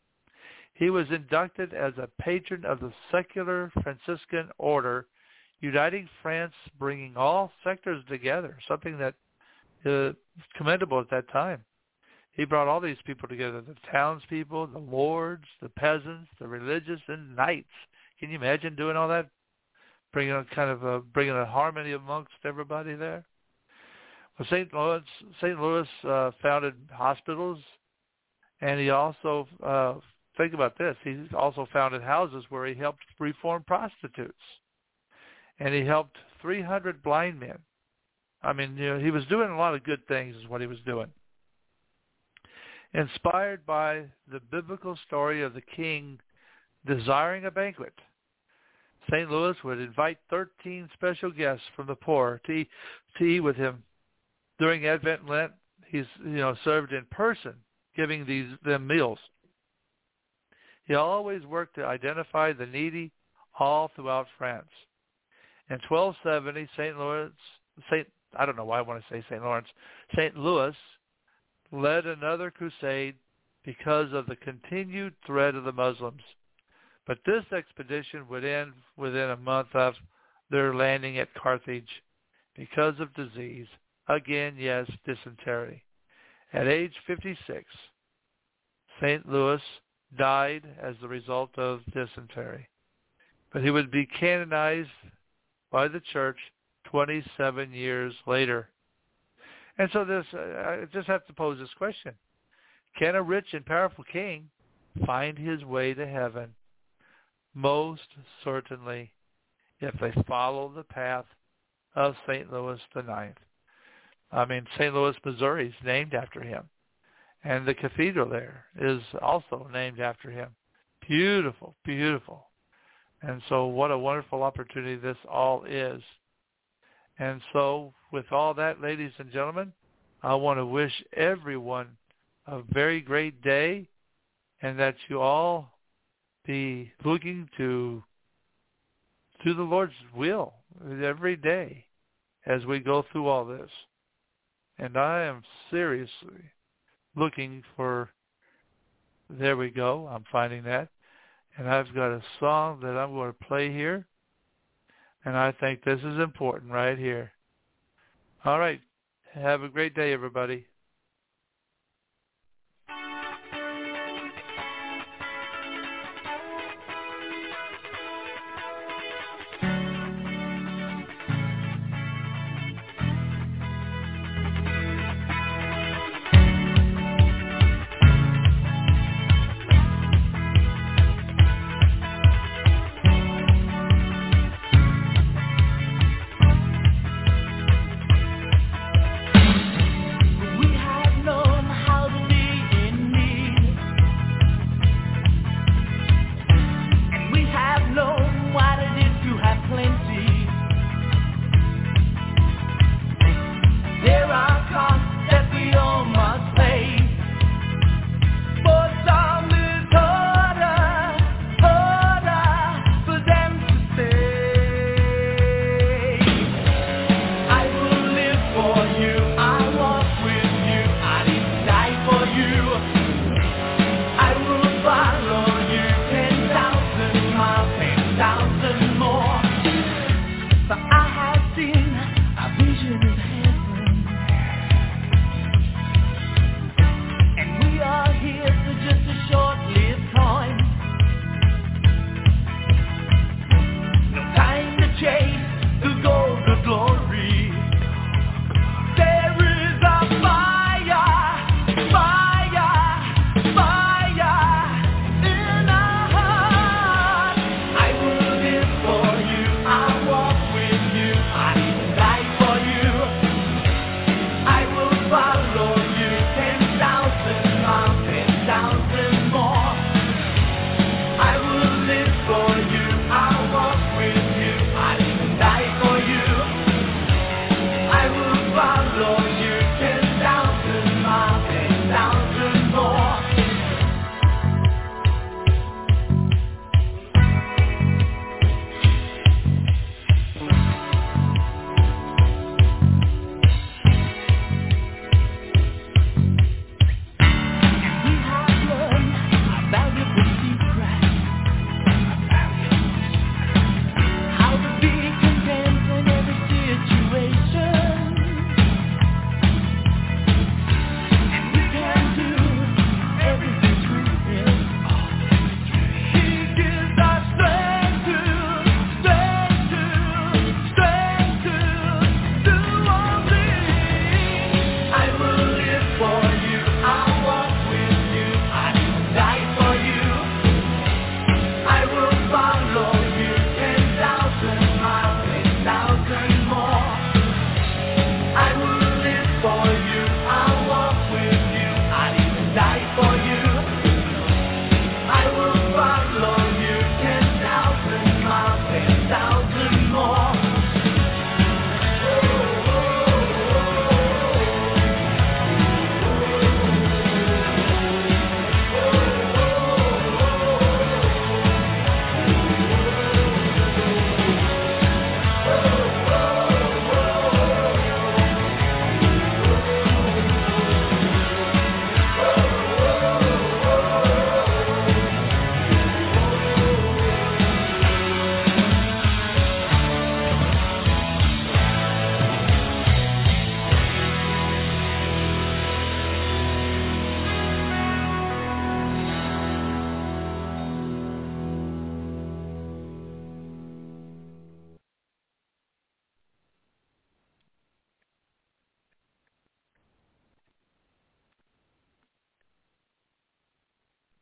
He was inducted as a patron of the secular Franciscan order, uniting France, bringing all sectors together, something that uh, was commendable at that time. He brought all these people together, the townspeople, the lords, the peasants, the religious, and knights. Can you imagine doing all that? Bringing a kind of a, bringing a harmony amongst everybody there. Well, Saint Louis, Saint Louis uh, founded hospitals, and he also, uh, think about this, he also founded houses where he helped reform prostitutes. And he helped three hundred blind men. I mean, you know, he was doing a lot of good things is what he was doing. Inspired by the biblical story of the king desiring a banquet, Saint Louis would invite thirteen special guests from the poor to eat, to eat with him. During Advent and Lent, he's you know served in person, giving these them meals. He always worked to identify the needy all throughout France. In twelve seventy, Saint Louis, Saint I don't know why I want to say Saint Lawrence, Saint Louis led another crusade because of the continued threat of the Muslims. But this expedition would end within a month of their landing at Carthage because of disease. Again, yes, dysentery. At age fifty-six, Saint Louis died as the result of dysentery. But he would be canonized by the church twenty-seven years later. And so this, I just have to pose this question. Can a rich and powerful king find his way to heaven? Most certainly, if they follow the path of Saint Louis the Ninth. I mean, Saint Louis, Missouri is named after him. And the cathedral there is also named after him. Beautiful, beautiful. And so what a wonderful opportunity this all is. And so with all that, ladies and gentlemen, I want to wish everyone a very great day, and that you all be looking to to the Lord's will every day as we go through all this. And I am seriously looking for, there we go, I'm finding that. And I've got a song that I'm going to play here. And I think this is important right here. All right. Have a great day, everybody.